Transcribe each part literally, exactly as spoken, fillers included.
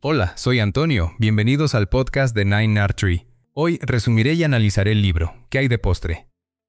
Hola, soy Antonio. Bienvenidos al podcast de Nine Art Tree. Hoy resumiré y analizaré el libro ¿Qué hay de postre?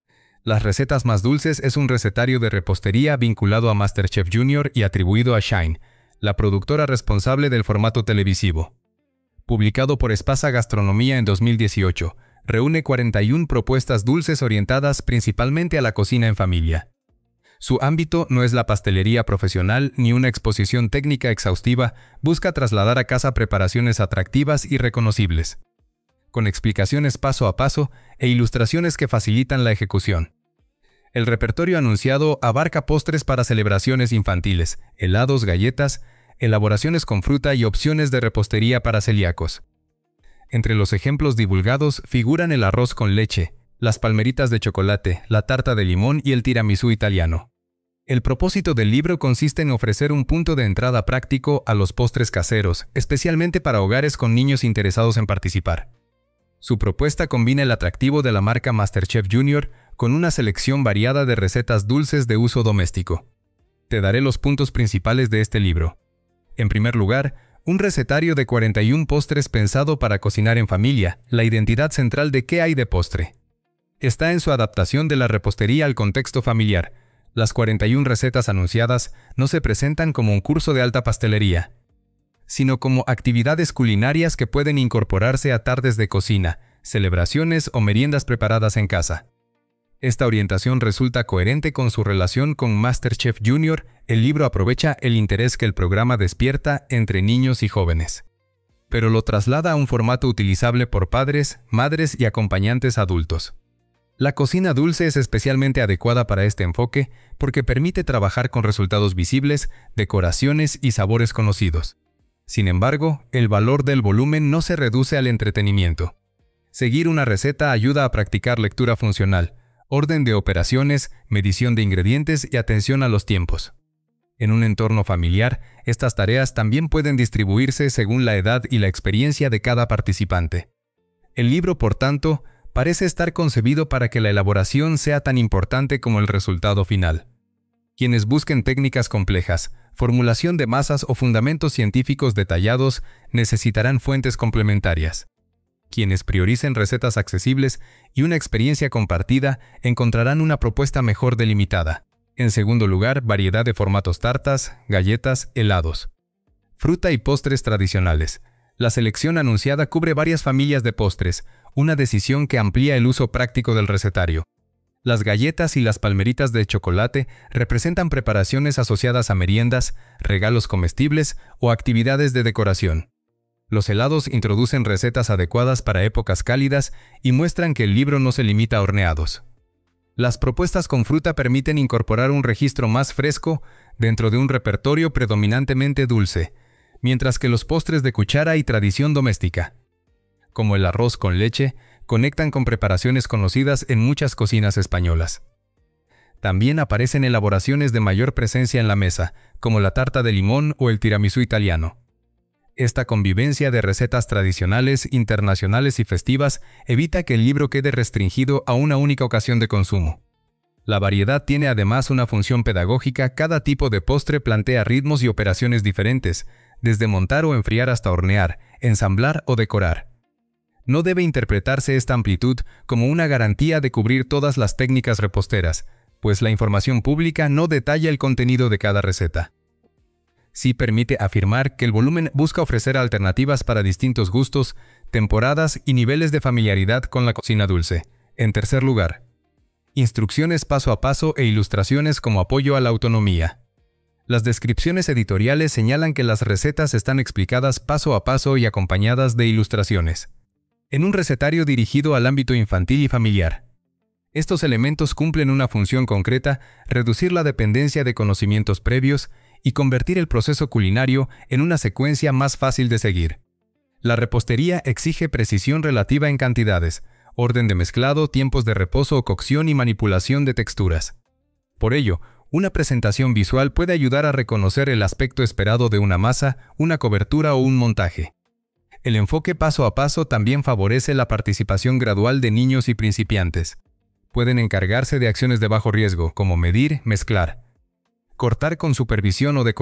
Las recetas más dulces es un recetario de repostería vinculado a MasterChef Junior y atribuido a Shine, la productora responsable del formato televisivo. Publicado por Espasa Gastronomía en dos mil dieciocho, reúne cuarenta y una propuestas dulces orientadas principalmente a la cocina en familia. Su ámbito no es la pastelería profesional ni una exposición técnica exhaustiva, busca trasladar a casa preparaciones atractivas y reconocibles, con explicaciones paso a paso e ilustraciones que facilitan la ejecución. El repertorio anunciado abarca postres para celebraciones infantiles, helados, galletas, elaboraciones con fruta y opciones de repostería para celíacos. Entre los ejemplos divulgados figuran el arroz con leche, las palmeritas de chocolate, la tarta de limón y el tiramisú italiano. El propósito del libro consiste en ofrecer un punto de entrada práctico a los postres caseros, especialmente para hogares con niños interesados en participar. Su propuesta combina el atractivo de la marca MasterChef Junior con una selección variada de recetas dulces de uso doméstico. Te daré los puntos principales de este libro. En primer lugar, un recetario de cuarenta y una postres pensado para cocinar en familia, la identidad central de ¿Qué hay de postre? Está en su adaptación de la repostería al contexto familiar. Las cuarenta y una recetas anunciadas no se presentan como un curso de alta pastelería, sino como actividades culinarias que pueden incorporarse a tardes de cocina, celebraciones o meriendas preparadas en casa. Esta orientación resulta coherente con su relación con MasterChef Junior. El libro aprovecha el interés que el programa despierta entre niños y jóvenes, pero lo traslada a un formato utilizable por padres, madres y acompañantes adultos. La cocina dulce es especialmente adecuada para este enfoque porque permite trabajar con resultados visibles, decoraciones y sabores conocidos. Sin embargo, el valor del volumen no se reduce al entretenimiento. Seguir una receta ayuda a practicar lectura funcional, orden de operaciones, medición de ingredientes y atención a los tiempos. En un entorno familiar, estas tareas también pueden distribuirse según la edad y la experiencia de cada participante. El libro, por tanto, parece estar concebido para que la elaboración sea tan importante como el resultado final. Quienes busquen técnicas complejas, formulación de masas o fundamentos científicos detallados necesitarán fuentes complementarias. Quienes prioricen recetas accesibles y una experiencia compartida encontrarán una propuesta mejor delimitada. En segundo lugar, variedad de formatos: tartas, galletas, helados, fruta y postres tradicionales. La selección anunciada cubre varias familias de postres, una decisión que amplía el uso práctico del recetario. Las galletas y las palmeritas de chocolate representan preparaciones asociadas a meriendas, regalos comestibles o actividades de decoración. Los helados introducen recetas adecuadas para épocas cálidas y muestran que el libro no se limita a horneados. Las propuestas con fruta permiten incorporar un registro más fresco dentro de un repertorio predominantemente dulce, mientras que los postres de cuchara y tradición doméstica, como el arroz con leche, conectan con preparaciones conocidas en muchas cocinas españolas. También aparecen elaboraciones de mayor presencia en la mesa, como la tarta de limón o el tiramisú italiano. Esta convivencia de recetas tradicionales, internacionales y festivas evita que el libro quede restringido a una única ocasión de consumo. La variedad tiene además una función pedagógica. Cada tipo de postre plantea ritmos y operaciones diferentes, desde montar o enfriar hasta hornear, ensamblar o decorar. No debe interpretarse esta amplitud como una garantía de cubrir todas las técnicas reposteras, pues la información pública no detalla el contenido de cada receta. Sí permite afirmar que el volumen busca ofrecer alternativas para distintos gustos, temporadas y niveles de familiaridad con la cocina dulce. En tercer lugar, instrucciones paso a paso e ilustraciones como apoyo a la autonomía. Las descripciones editoriales señalan que las recetas están explicadas paso a paso y acompañadas de ilustraciones, en un recetario dirigido al ámbito infantil y familiar. Estos elementos cumplen una función concreta: reducir la dependencia de conocimientos previos y convertir el proceso culinario en una secuencia más fácil de seguir. La repostería exige precisión relativa en cantidades, orden de mezclado, tiempos de reposo, cocción y manipulación de texturas. Por ello, una presentación visual puede ayudar a reconocer el aspecto esperado de una masa, una cobertura o un montaje. El enfoque paso a paso también favorece la participación gradual de niños y principiantes. Pueden encargarse de acciones de bajo riesgo, como medir, mezclar, cortar con supervisión o decorar,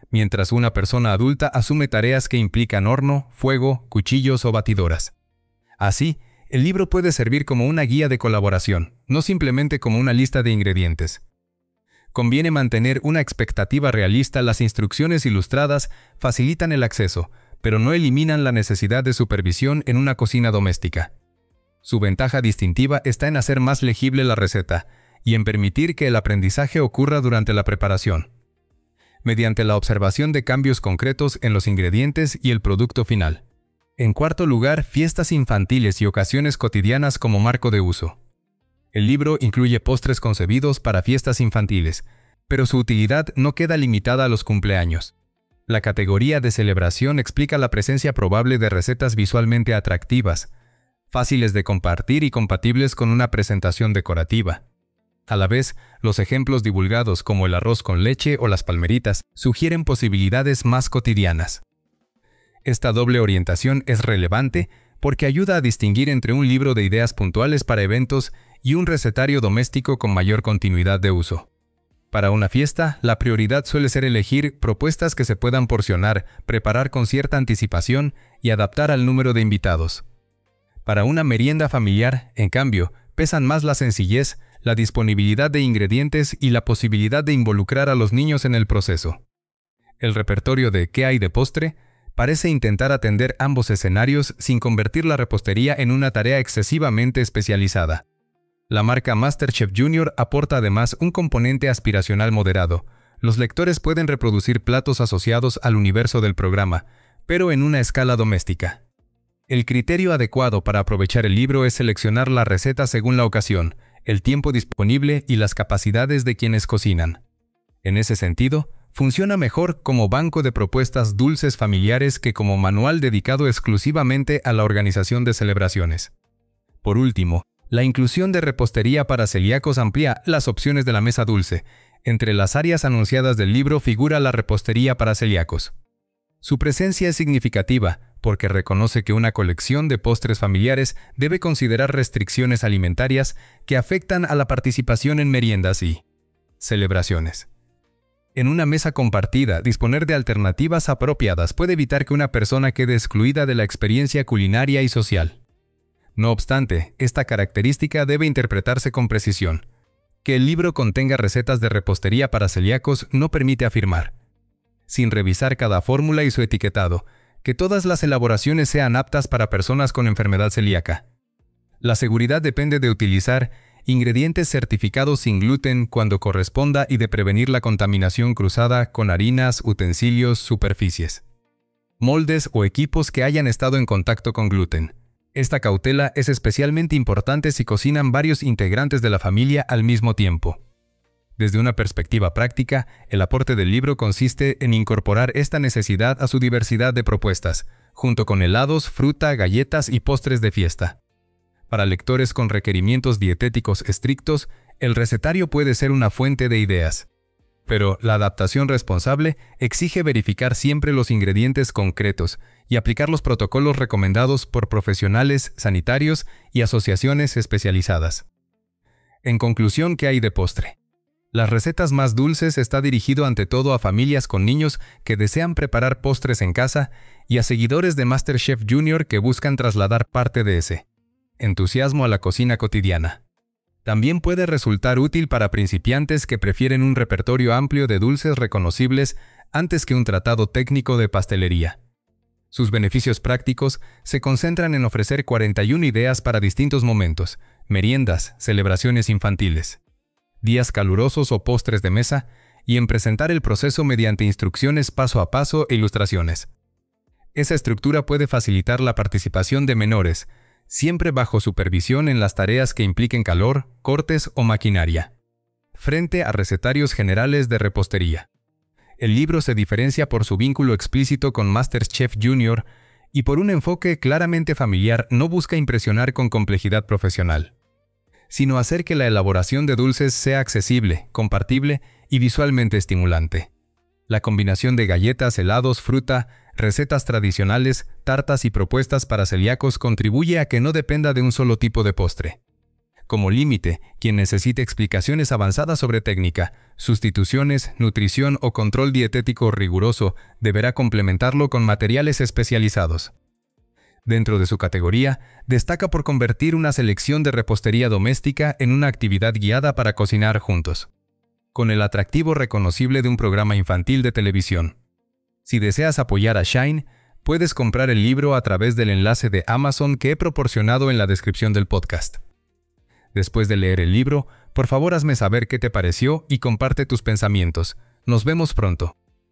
mientras una persona adulta asume tareas que implican horno, fuego, cuchillos o batidoras. Así, el libro puede servir como una guía de colaboración, no simplemente como una lista de ingredientes. Conviene mantener una expectativa realista. Las instrucciones ilustradas facilitan el acceso, pero no eliminan la necesidad de supervisión en una cocina doméstica. Su ventaja distintiva está en hacer más legible la receta y en permitir que el aprendizaje ocurra durante la preparación, mediante la observación de cambios concretos en los ingredientes y el producto final. En cuarto lugar, fiestas infantiles y ocasiones cotidianas como marco de uso. El libro incluye postres concebidos para fiestas infantiles, pero su utilidad no queda limitada a los cumpleaños. La categoría de celebración explica la presencia probable de recetas visualmente atractivas, fáciles de compartir y compatibles con una presentación decorativa. A la vez, los ejemplos divulgados como el arroz con leche o las palmeritas sugieren posibilidades más cotidianas. Esta doble orientación es relevante porque ayuda a distinguir entre un libro de ideas puntuales para eventos y un recetario doméstico con mayor continuidad de uso. Para una fiesta, la prioridad suele ser elegir propuestas que se puedan porcionar, preparar con cierta anticipación y adaptar al número de invitados. Para una merienda familiar, en cambio, pesan más la sencillez, la disponibilidad de ingredientes y la posibilidad de involucrar a los niños en el proceso. El repertorio de ¿Qué hay de postre? Parece intentar atender ambos escenarios sin convertir la repostería en una tarea excesivamente especializada. La marca MasterChef Junior aporta además un componente aspiracional moderado. Los lectores pueden reproducir platos asociados al universo del programa, pero en una escala doméstica. El criterio adecuado para aprovechar el libro es seleccionar la receta según la ocasión, el tiempo disponible y las capacidades de quienes cocinan. En ese sentido, funciona mejor como banco de propuestas dulces familiares que como manual dedicado exclusivamente a la organización de celebraciones. Por último, la inclusión de repostería para celíacos amplía las opciones de la mesa dulce. Entre las áreas anunciadas del libro figura la repostería para celíacos. Su presencia es significativa porque reconoce que una colección de postres familiares debe considerar restricciones alimentarias que afectan a la participación en meriendas y celebraciones. En una mesa compartida, disponer de alternativas apropiadas puede evitar que una persona quede excluida de la experiencia culinaria y social. No obstante, esta característica debe interpretarse con precisión. Que el libro contenga recetas de repostería para celíacos no permite afirmar, sin revisar cada fórmula y su etiquetado, que todas las elaboraciones sean aptas para personas con enfermedad celíaca. La seguridad depende de utilizar ingredientes certificados sin gluten cuando corresponda y de prevenir la contaminación cruzada con harinas, utensilios, superficies, moldes o equipos que hayan estado en contacto con gluten. Esta cautela es especialmente importante si cocinan varios integrantes de la familia al mismo tiempo. Desde una perspectiva práctica, el aporte del libro consiste en incorporar esta necesidad a su diversidad de propuestas, junto con helados, fruta, galletas y postres de fiesta. Para lectores con requerimientos dietéticos estrictos, el recetario puede ser una fuente de ideas. Pero la adaptación responsable exige verificar siempre los ingredientes concretos y aplicar los protocolos recomendados por profesionales sanitarios y asociaciones especializadas. En conclusión, ¿qué hay de postre? Las recetas más dulces está dirigido ante todo a familias con niños que desean preparar postres en casa y a seguidores de MasterChef Junior que buscan trasladar parte de ese entusiasmo a la cocina cotidiana. También puede resultar útil para principiantes que prefieren un repertorio amplio de dulces reconocibles antes que un tratado técnico de pastelería. Sus beneficios prácticos se concentran en ofrecer cuarenta y una ideas para distintos momentos, meriendas, celebraciones infantiles, días calurosos o postres de mesa, y en presentar el proceso mediante instrucciones paso a paso e ilustraciones. Esa estructura puede facilitar la participación de menores, siempre bajo supervisión en las tareas que impliquen calor, cortes o maquinaria, frente a recetarios generales de repostería. El libro se diferencia por su vínculo explícito con MasterChef Junior y por un enfoque claramente familiar. No busca impresionar con complejidad profesional, sino hacer que la elaboración de dulces sea accesible, compartible y visualmente estimulante. La combinación de galletas, helados, fruta, recetas tradicionales, tartas y propuestas para celíacos contribuye a que no dependa de un solo tipo de postre. Como límite, quien necesite explicaciones avanzadas sobre técnica, sustituciones, nutrición o control dietético riguroso, deberá complementarlo con materiales especializados. Dentro de su categoría, destaca por convertir una selección de repostería doméstica en una actividad guiada para cocinar juntos, con el atractivo reconocible de un programa infantil de televisión. Si deseas apoyar a Shine, puedes comprar el libro a través del enlace de Amazon que he proporcionado en la descripción del podcast. Después de leer el libro, por favor hazme saber qué te pareció y comparte tus pensamientos. Nos vemos pronto.